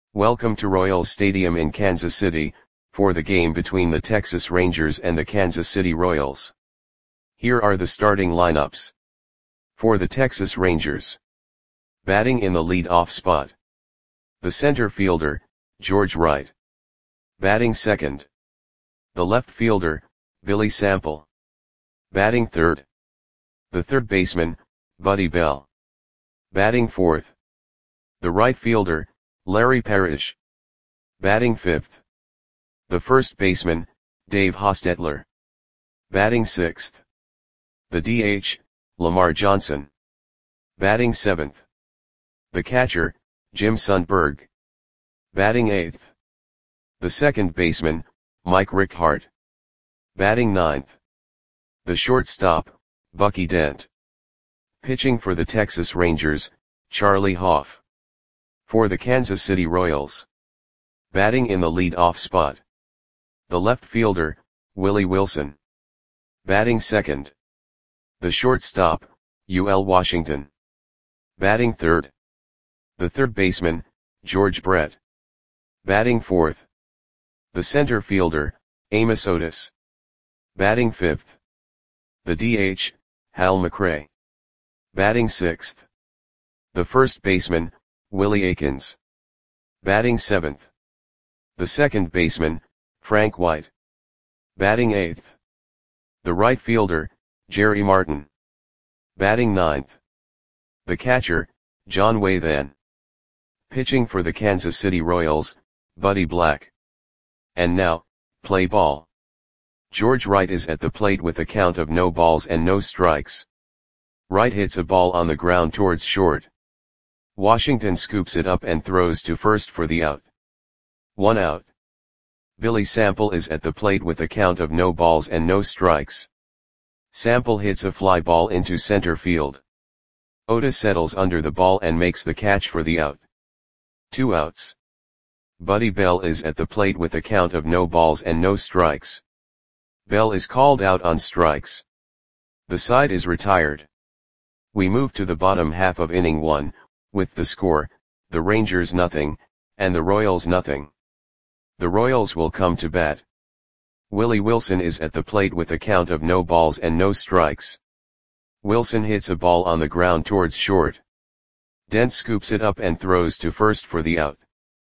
Welcome to Royals Stadium in Kansas City, for the game between the Texas Rangers and the Kansas City Royals. Here are the starting lineups. For the Texas Rangers. Batting in the lead-off spot. The center fielder, George Wright. Batting second. The left fielder, Billy Sample. Batting third. The third baseman, Buddy Bell. Batting fourth. The right fielder, Larry Parrish. Batting fifth. The first baseman, Dave Hostetler. Batting sixth. The DH, Lamar Johnson. Batting seventh. The catcher, Jim Sundberg. Batting eighth. The second baseman, Mike Rickhardt. Batting ninth. The shortstop, Bucky Dent. Pitching for the Texas Rangers, Charlie Hoff. For the Kansas City Royals. Batting in the lead-off spot. The left fielder, Willie Wilson. Batting second. The shortstop, UL Washington. Batting third. The third baseman, George Brett. Batting fourth. The center fielder, Amos Otis. Batting fifth. The DH, Hal McRae. Batting sixth. The first baseman, Willie Aikens. Batting seventh. The second baseman, Frank White. Batting eighth. The right fielder, Jerry Martin. Batting ninth. The catcher, John Wathan. Pitching for the Kansas City Royals, Buddy Black. And now, play ball. George Wright is at the plate with a count of no balls and no strikes. Wright hits a ball on the ground towards short. Washington scoops it up and throws to first for the out. 1 out. Billy Sample is at the plate with a count of no balls and no strikes. Sample hits a fly ball into center field. Otis settles under the ball and makes the catch for the out. 2 outs. Buddy Bell is at the plate with a count of no balls and no strikes. Bell is called out on strikes. The side is retired. We move to the bottom half of inning 1, with the score, the Rangers nothing, and the Royals nothing. The Royals will come to bat. Willie Wilson is at the plate with a count of no balls and no strikes. Wilson hits a ball on the ground towards short. Dent scoops it up and throws to first for the out.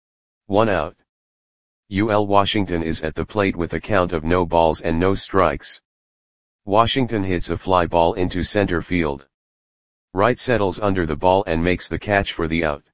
1 out. UL Washington is at the plate with a count of no balls and no strikes. Washington hits a fly ball into center field. Wright settles under the ball and makes the catch for the out.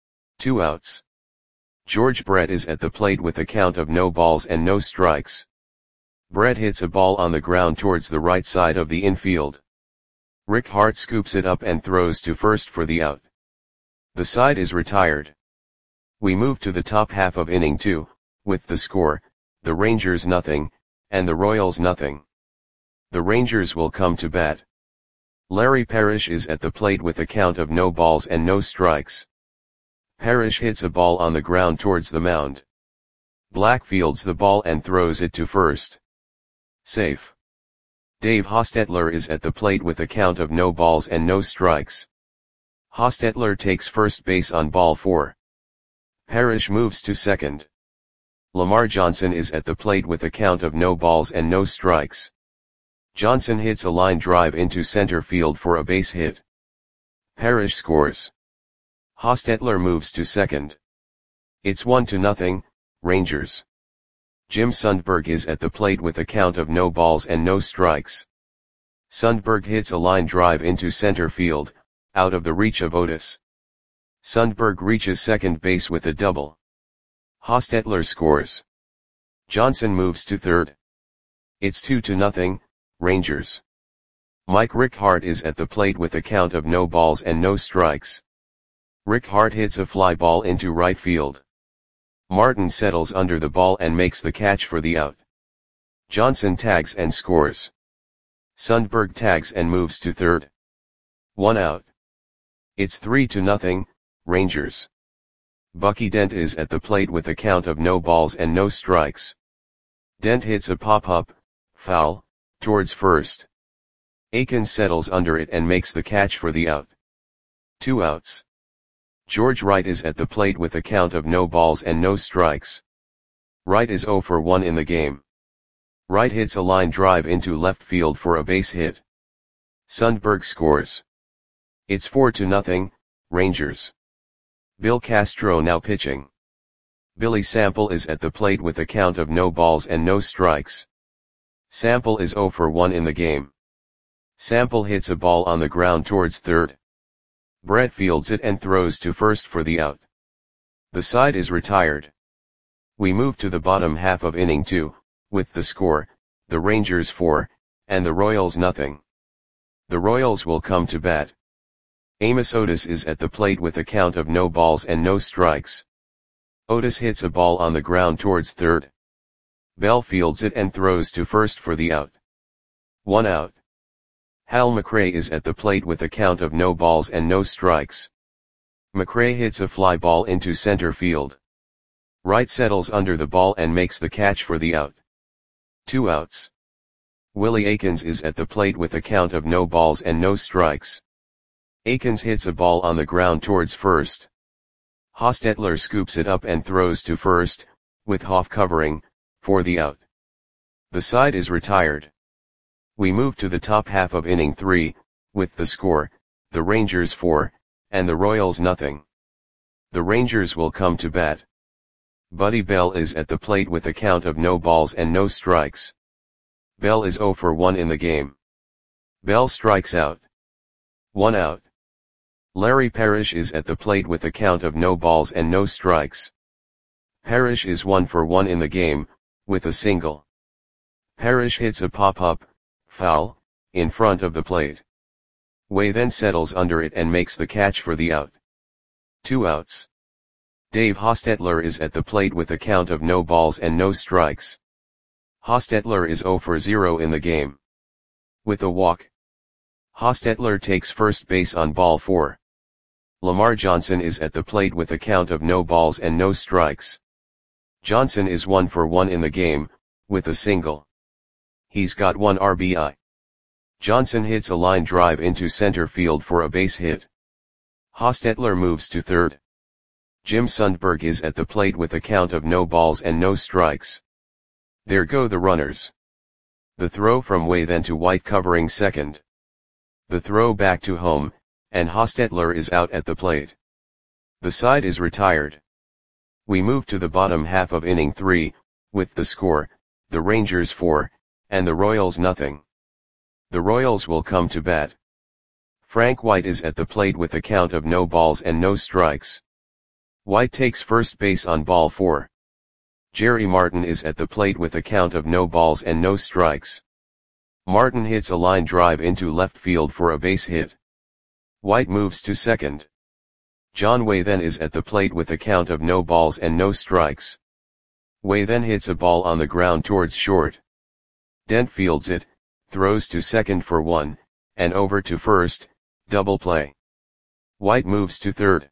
2 outs. George Brett is at the plate with a count of no balls and no strikes. Brett hits a ball on the ground towards the right side of the infield. Rickhardt scoops it up and throws to first for the out. The side is retired. We move to the top half of inning 2, with the score, the Rangers nothing, and the Royals nothing. The Rangers will come to bat. Larry Parrish is at the plate with a count of no balls and no strikes. Parrish hits a ball on the ground towards the mound. Black fields the ball and throws it to first. Safe. Dave Hostetler is at the plate with a count of no balls and no strikes. Hostetler takes first base on ball 4. Parrish moves to second. Lamar Johnson is at the plate with a count of no balls and no strikes. Johnson hits a line drive into center field for a base hit. Parrish scores. Hostetler moves to second. It's 1-0, Rangers. Jim Sundberg is at the plate with a count of no balls and no strikes. Sundberg hits a line drive into center field, out of the reach of Otis. Sundberg reaches second base with a double. Hostetler scores. Johnson moves to third. It's 2-0, Rangers. Mike Rickhardt is at the plate with a count of no balls and no strikes. Rickhardt hits a fly ball into right field. Martin settles under the ball and makes the catch for the out. Johnson tags and scores. Sundberg tags and moves to third. 1 out. It's 3-0, Rangers. Bucky Dent is at the plate with a count of no balls and no strikes. Dent hits a pop-up, foul, towards first. Aikens settles under it and makes the catch for the out. 2 outs. George Wright is at the plate with a count of no balls and no strikes. Wright is 0 for 1 in the game. Wright hits a line drive into left field for a base hit. Sundberg scores. It's 4-0, Rangers. Bill Castro now pitching. Billy Sample is at the plate with a count of no balls and no strikes. Sample is 0 for 1 in the game. Sample hits a ball on the ground towards third. Brett fields it and throws to first for the out. The side is retired. We move to the bottom half of inning 2, with the score, the Rangers 4, and the Royals nothing. The Royals will come to bat. Amos Otis is at the plate with a count of no balls and no strikes. Otis hits a ball on the ground towards third. Bell fields it and throws to first for the out. 1 out. Hal McRae is at the plate with a count of no balls and no strikes. McRae hits a fly ball into center field. Wright settles under the ball and makes the catch for the out. 2 outs. Willie Aikens is at the plate with a count of no balls and no strikes. Aikens hits a ball on the ground towards first. Hostetler scoops it up and throws to first, with Hoff covering, for the out. The side is retired. We move to the top half of inning 3, with the score, the Rangers 4, and the Royals nothing. The Rangers will come to bat. Buddy Bell is at the plate with a count of no balls and no strikes. Bell is 0 for 1 in the game. Bell strikes out. 1 out. Larry Parrish is at the plate with a count of no balls and no strikes. Parrish is 1 for 1 in the game, with a single. Parrish hits a pop-up, foul, in front of the plate. Way then settles under it and makes the catch for the out. 2 outs. Dave Hostetler is at the plate with a count of no balls and no strikes. Hostetler is 0 for 0 in the game. With a walk. Hostetler takes first base on ball 4. Lamar Johnson is at the plate with a count of no balls and no strikes. Johnson is 1 for 1 in the game, with a single. He's got 1 RBI. Johnson hits a line drive into center field for a base hit. Hostetler moves to third. Jim Sundberg is at the plate with a count of no balls and no strikes. There go the runners. The throw from Way then to White covering second. The throw back to home, and Hostetler is out at the plate. The side is retired. We move to the bottom half of inning 3, with the score, the Rangers 4, and the Royals nothing. The Royals will come to bat. Frank White is at the plate with a count of no balls and no strikes. White takes first base on ball 4. Jerry Martin is at the plate with a count of no balls and no strikes. Martin hits a line drive into left field for a base hit. White moves to second. John Way then is at the plate with a count of no balls and no strikes. Way then hits a ball on the ground towards short. Dent fields it, throws to second for 1, and over to first, double play. White moves to third.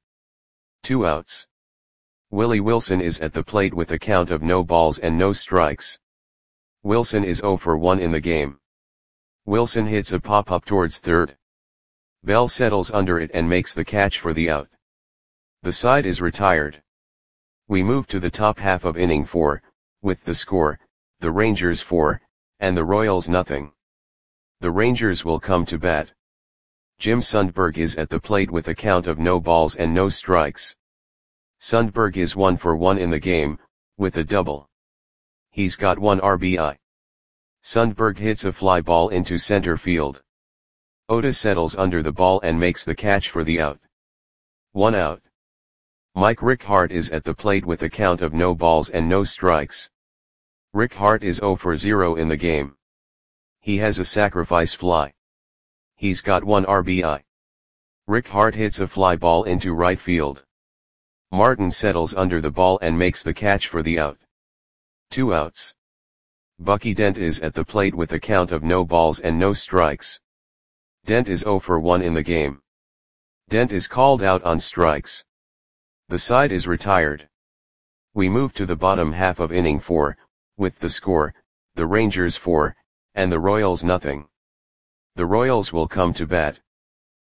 2 outs. Willie Wilson is at the plate with a count of no balls and no strikes. Wilson is 0 for 1 in the game. Wilson hits a pop-up towards third. Bell settles under it and makes the catch for the out. The side is retired. We move to the top half of inning 4, with the score, the Rangers 4, and the Royals nothing. The Rangers will come to bat. Jim Sundberg is at the plate with a count of no balls and no strikes. Sundberg is 1 for 1 in the game, with a double. He's got 1 RBI. Sundberg hits a fly ball into center field. Otis settles under the ball and makes the catch for the out. 1 out. Mike Rickhart is at the plate with a count of no balls and no strikes. Rickhart is 0 for 0 in the game. He has a sacrifice fly. He's got 1 RBI. Rickhart hits a fly ball into right field. Martin settles under the ball and makes the catch for the out. 2 outs. Bucky Dent is at the plate with a count of no balls and no strikes. Dent is 0 for 1 in the game. Dent is called out on strikes. The side is retired. We move to the bottom half of inning 4, with the score, the Rangers 4, and the Royals nothing. The Royals will come to bat.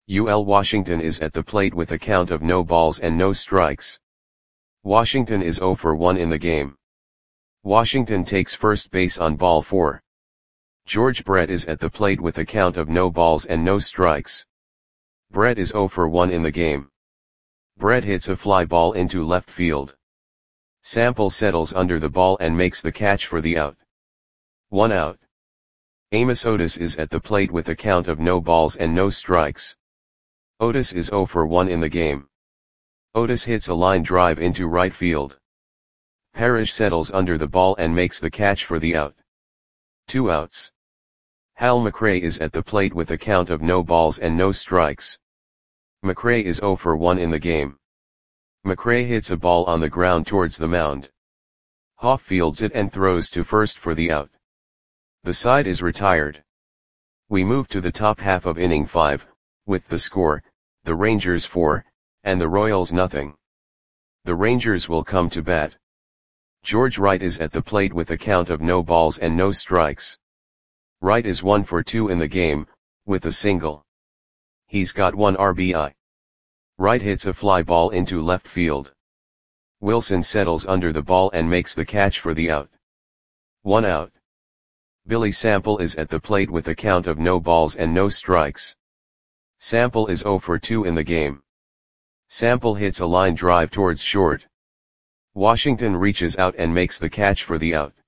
UL Washington is at the plate with a count of no balls and no strikes. Washington is 0 for 1 in the game. Washington takes first base on ball 4. George Brett is at the plate with a count of no balls and no strikes. Brett is 0 for 1 in the game. Brett hits a fly ball into left field. Sample settles under the ball and makes the catch for the out. 1 out. Amos Otis is at the plate with a count of no balls and no strikes. Otis is 0 for 1 in the game. Otis hits a line drive into right field. Parrish settles under the ball and makes the catch for the out. 2 outs. Hal McRae is at the plate with a count of no balls and no strikes. McRae is 0 for 1 in the game. McRae hits a ball on the ground towards the mound. Hoff fields it and throws to first for the out. The side is retired. We move to the top half of inning 5, with the score, the Rangers 4, and the Royals nothing. The Rangers will come to bat. George Wright is at the plate with a count of no balls and no strikes. Wright is 1 for 2 in the game, with a single. He's got 1 RBI. Wright hits a fly ball into left field. Wilson settles under the ball and makes the catch for the out. 1 out. Billy Sample is at the plate with a count of no balls and no strikes. Sample is 0 for 2 in the game. Sample hits a line drive towards short. Washington reaches out and makes the catch for the out.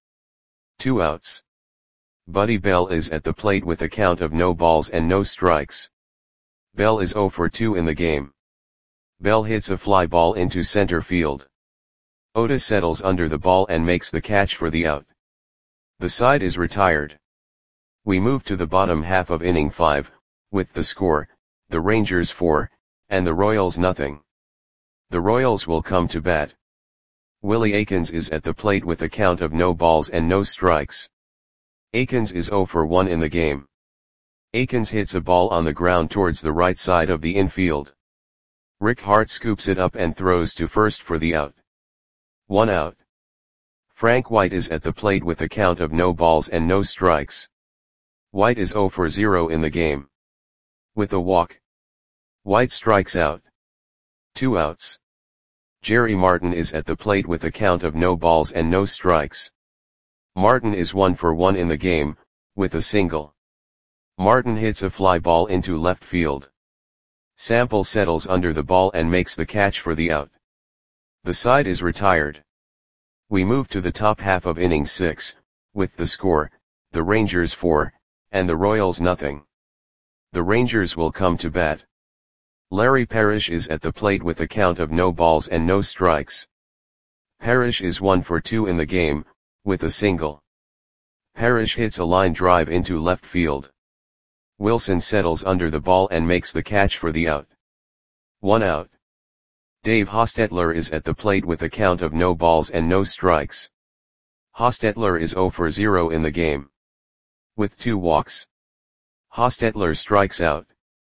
2 outs. Buddy Bell is at the plate with a count of no balls and no strikes. Bell is 0 for 2 in the game. Bell hits a fly ball into center field. Otis settles under the ball and makes the catch for the out. The side is retired. We move to the bottom half of inning 5, with the score, the Rangers 4, and the Royals nothing. The Royals will come to bat. Willie Aikens is at the plate with a count of no balls and no strikes. Aikens is 0 for 1 in the game. Aikens hits a ball on the ground towards the right side of the infield. Rick Hart scoops it up and throws to first for the out. 1 out. Frank White is at the plate with a count of no balls and no strikes. White is 0 for 0 in the game. With a walk, White strikes out. 2 outs. Jerry Martin is at the plate with a count of no balls and no strikes. Martin is 1 for 1 in the game, with a single. Martin hits a fly ball into left field. Sample settles under the ball and makes the catch for the out. The side is retired. We move to the top half of inning 6, with the score, the Rangers 4, and the Royals nothing. The Rangers will come to bat. Larry Parrish is at the plate with a count of no balls and no strikes. Parrish is 1 for 2 in the game, with a single. Parrish hits a line drive into left field. Wilson settles under the ball and makes the catch for the out. 1 out. Dave Hostetler is at the plate with a count of no balls and no strikes. Hostetler is 0 for 0 in the game. With 2 walks. Hostetler strikes out.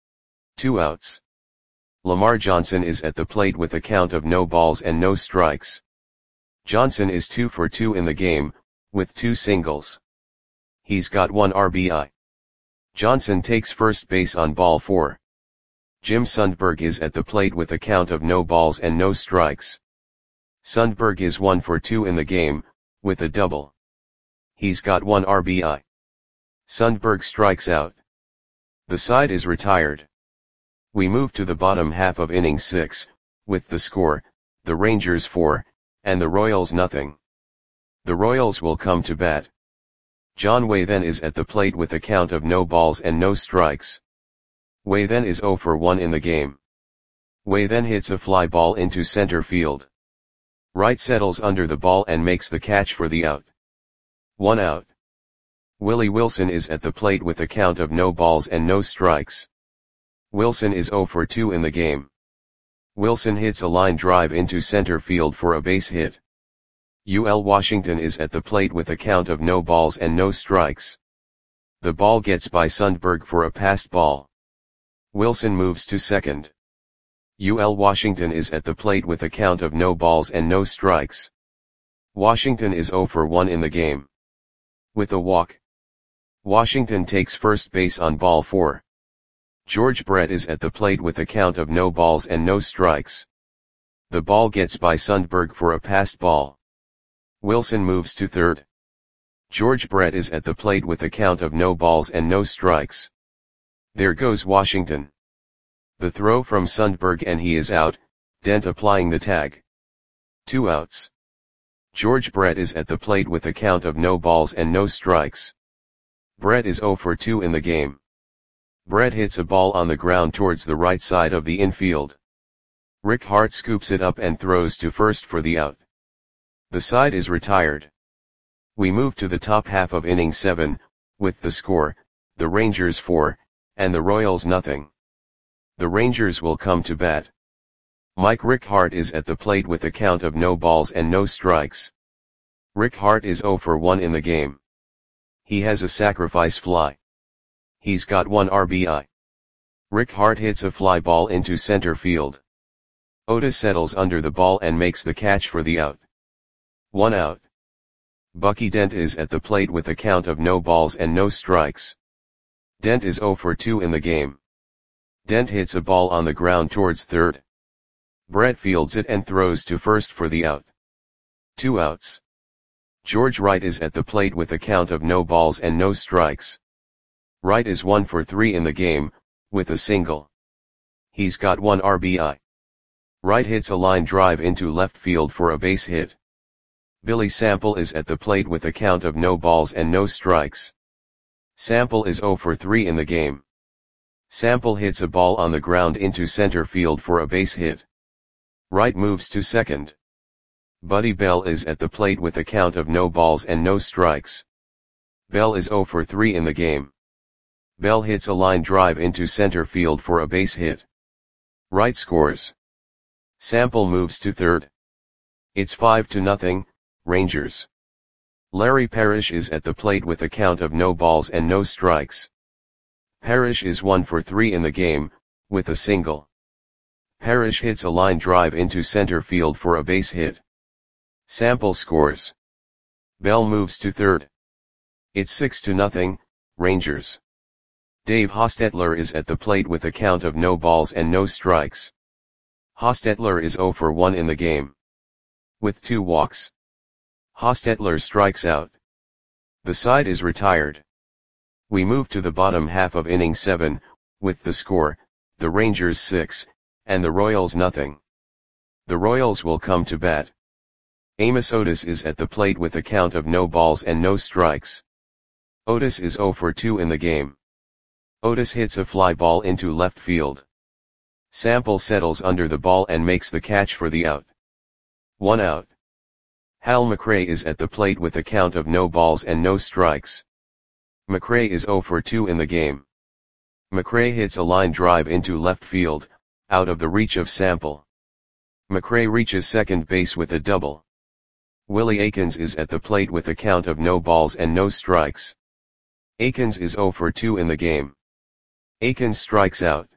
2 outs. Lamar Johnson is at the plate with a count of no balls and no strikes. Johnson is 2 for 2 in the game, with 2 singles. He's got 1 RBI. Johnson takes first base on ball 4. Jim Sundberg is at the plate with a count of no balls and no strikes. Sundberg is 1 for 2 in the game, with a double. He's got 1 RBI. Sundberg strikes out. The side is retired. We move to the bottom half of inning 6, with the score, the Rangers 4, and the Royals nothing. The Royals will come to bat. John Waythen is at the plate with a count of no balls and no strikes. Waythen is 0 for 1 in the game. Waythen hits a fly ball into center field. Wright settles under the ball and makes the catch for the out. 1 out. Willie Wilson is at the plate with a count of no balls and no strikes. Wilson is 0 for 2 in the game. Wilson hits a line drive into center field for a base hit. UL Washington is at the plate with a count of no balls and no strikes. The ball gets by Sundberg for a passed ball. Wilson moves to second. UL Washington is at the plate with a count of no balls and no strikes. Washington is 0 for 1 in the game. With a walk, Washington takes first base on ball 4. George Brett is at the plate with a count of no balls and no strikes. The ball gets by Sundberg for a passed ball. Wilson moves to third. George Brett is at the plate with a count of no balls and no strikes. There goes Washington. The throw from Sundberg and he is out, Dent applying the tag. 2 outs. George Brett is at the plate with a count of no balls and no strikes. Brett is 0 for 2 in the game. Brett hits a ball on the ground towards the right side of the infield. Rick Hart scoops it up and throws to first for the out. The side is retired. We move to the top half of inning 7, with the score, the Rangers 4, and the Royals nothing. The Rangers will come to bat. Rick Hart is at the plate with a count of no balls and no strikes. Rick Hart is 0 for 1 in the game. He has a sacrifice fly. He's got 1 RBI. Rick Hart hits a fly ball into center field. Otis settles under the ball and makes the catch for the out. 1 out. Bucky Dent is at the plate with a count of no balls and no strikes. Dent is 0 for 2 in the game. Dent hits a ball on the ground towards third. Brett fields it and throws to first for the out. 2 outs. George Wright is at the plate with a count of no balls and no strikes. Wright is 1 for 3 in the game, with a single. He's got 1 RBI. Wright hits a line drive into left field for a base hit. Billy Sample is at the plate with a count of no balls and no strikes. Sample is 0 for 3 in the game. Sample hits a ball on the ground into center field for a base hit. Wright moves to second. Buddy Bell is at the plate with a count of no balls and no strikes. Bell is 0 for 3 in the game. Bell hits a line drive into center field for a base hit. Wright scores. Sample moves to third. It's 5-0, Rangers. Larry Parrish is at the plate with a count of no balls and no strikes. Parrish is 1 for 3 in the game, with a single. Parrish hits a line drive into center field for a base hit. Sample scores. Bell moves to third. It's 6-0, Rangers. Dave Hostetler is at the plate with a count of no balls and no strikes. Hostetler is 0 for 1 in the game. With 2 walks. Hostetler strikes out. The side is retired. We move to the bottom half of inning 7, with the score, the Rangers 6, and the Royals nothing. The Royals will come to bat. Amos Otis is at the plate with a count of no balls and no strikes. Otis is 0 for 2 in the game. Otis hits a fly ball into left field. Sample settles under the ball and makes the catch for the out. 1 out. Hal McRae is at the plate with a count of no balls and no strikes. McRae is 0 for 2 in the game. McRae hits a line drive into left field, out of the reach of Sample. McRae reaches second base with a double. Willie Aikens is at the plate with a count of no balls and no strikes. Aikens is 0 for 2 in the game. Aikens strikes out.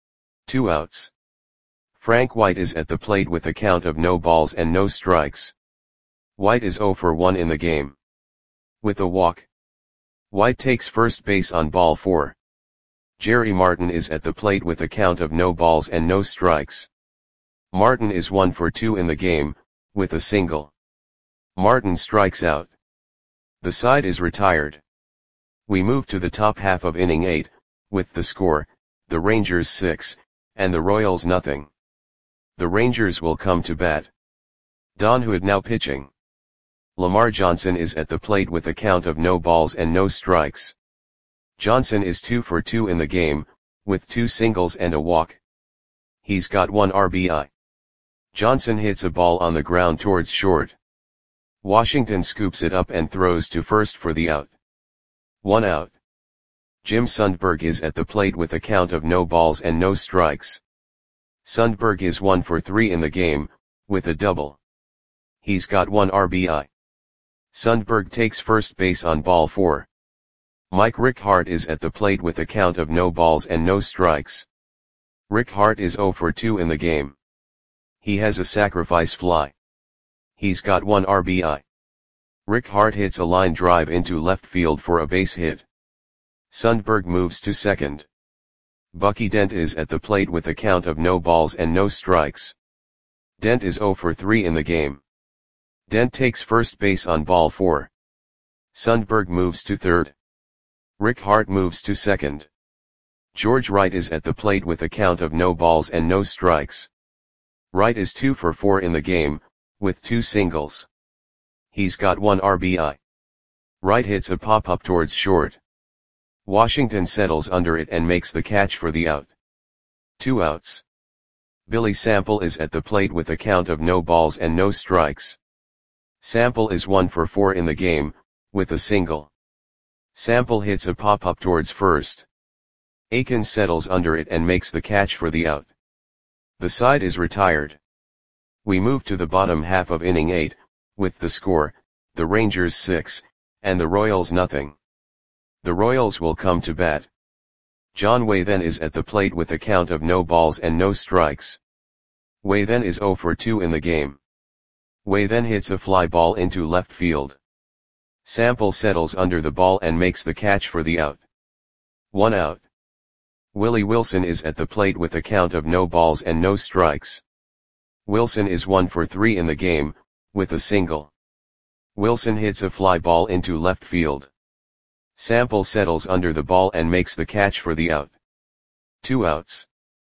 2 outs. Frank White is at the plate with a count of no balls and no strikes. White is 0 for 1 in the game. With a walk. White takes first base on ball 4. Jerry Martin is at the plate with a count of no balls and no strikes. Martin is 1 for 2 in the game, with a single. Martin strikes out. The side is retired. We move to the top half of inning 8, with the score, the Rangers 6, and the Royals nothing. The Rangers will come to bat. Don Hood now pitching. Lamar Johnson is at the plate with a count of no balls and no strikes. Johnson is 2 for 2 in the game, with 2 singles and a walk. He's got 1 RBI. Johnson hits a ball on the ground towards short. Washington scoops it up and throws to first for the out. 1 out. Jim Sundberg is at the plate with a count of no balls and no strikes. Sundberg is 1 for 3 in the game, with a double. He's got 1 RBI. Sundberg takes first base on ball 4. Rick Hart is at the plate with a count of no balls and no strikes. Rick Hart is 0 for 2 in the game. He has a sacrifice fly. He's got 1 RBI. Rick Hart hits a line drive into left field for a base hit. Sundberg moves to second. Bucky Dent is at the plate with a count of no balls and no strikes. Dent is 0 for 3 in the game. Dent takes first base on ball 4. Sundberg moves to third. Rick Hart moves to second. George Wright is at the plate with a count of no balls and no strikes. Wright is 2 for 4 in the game, with 2 singles. He's got 1 RBI. Wright hits a pop-up towards short. Washington settles under it and makes the catch for the out. 2 outs. Billy Sample is at the plate with a count of no balls and no strikes. Sample is 1 for 4 in the game, with a single. Sample hits a pop-up towards first. Aiken settles under it and makes the catch for the out. The side is retired. We move to the bottom half of inning 8, with the score, the Rangers 6, and the Royals nothing. The Royals will come to bat. John Waythen is at the plate with a count of no balls and no strikes. Waythen is 0 for 2 in the game. Waythen hits a fly ball into left field. Sample settles under the ball and makes the catch for the out. 1 out. Willie Wilson is at the plate with a count of no balls and no strikes. Wilson is 1 for 3 in the game, with a single. Wilson hits a fly ball into left field. Sample settles under the ball and makes the catch for the out. 2 outs.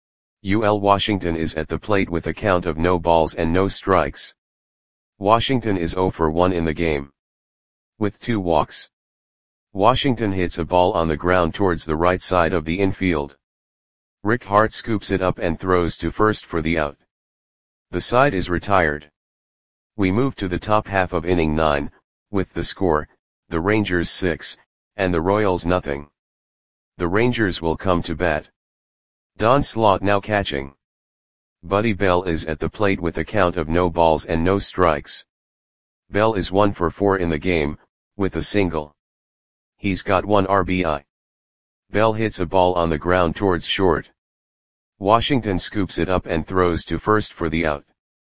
UL Washington is at the plate with a count of no balls and no strikes. Washington is 0 for 1 in the game. With 2 walks. Washington hits a ball on the ground towards the right side of the infield. Rick Hart scoops it up and throws to first for the out. The side is retired. We move to the top half of inning 9, with the score, the Rangers 6, and the Royals nothing. The Rangers will come to bat. Don Slaught now catching. Buddy Bell is at the plate with a count of no balls and no strikes. Bell is 1 for 4 in the game, with a single. He's got 1 RBI. Bell hits a ball on the ground towards short. Washington scoops it up and throws to first for the out.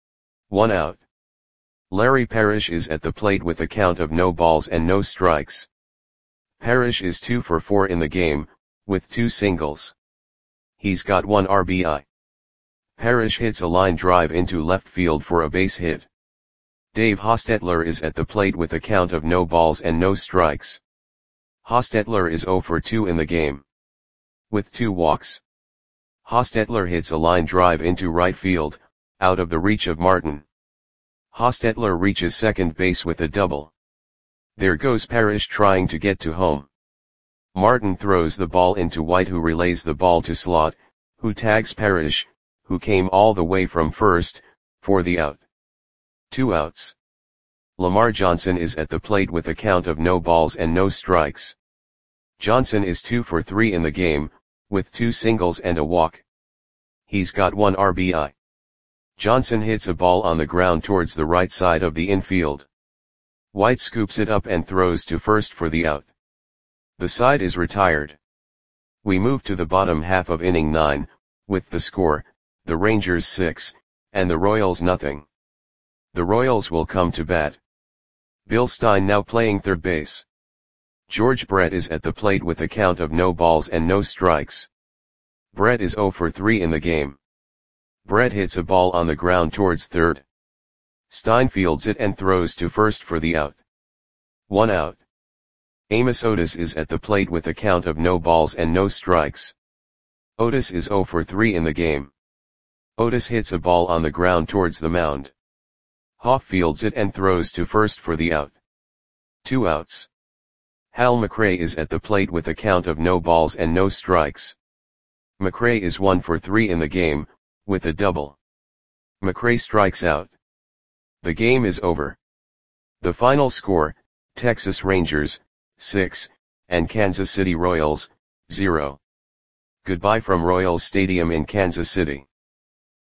1 out. Larry Parrish is at the plate with a count of no balls and no strikes. Parrish is 2 for 4 in the game, with 2 singles. He's got 1 RBI. Parrish hits a line drive into left field for a base hit. Dave Hostetler is at the plate with a count of no balls and no strikes. Hostetler is 0 for 2 in the game. With 2 walks. Hostetler hits a line drive into right field, out of the reach of Martin. Hostetler reaches second base with a double. There goes Parrish trying to get to home. Martin throws the ball into White, who relays the ball to Slaught, who tags Parrish, who came all the way from first, for the out. 2 outs. Lamar Johnson is at the plate with a count of no balls and no strikes. Johnson is 2 for 3 in the game, with 2 singles and a walk. He's got 1 RBI. Johnson hits a ball on the ground towards the right side of the infield. White scoops it up and throws to first for the out. The side is retired. We move to the bottom half of inning 9, with the score, the Rangers 6, and the Royals nothing. The Royals will come to bat. Bill Stein now playing third base. George Brett is at the plate with a count of no balls and no strikes. Brett is 0 for 3 in the game. Brett hits a ball on the ground towards third. Stein fields it and throws to first for the out. 1 out. Amos Otis is at the plate with a count of no balls and no strikes. Otis is 0 for 3 in the game. Otis hits a ball on the ground towards the mound. Hoff fields it and throws to first for the out. 2 outs. Hal McRae is at the plate with a count of no balls and no strikes. McRae is 1 for 3 in the game, with a double. McRae strikes out. The game is over. The final score, Texas Rangers, 6, and Kansas City Royals, 0. Goodbye from Royals Stadium in Kansas City.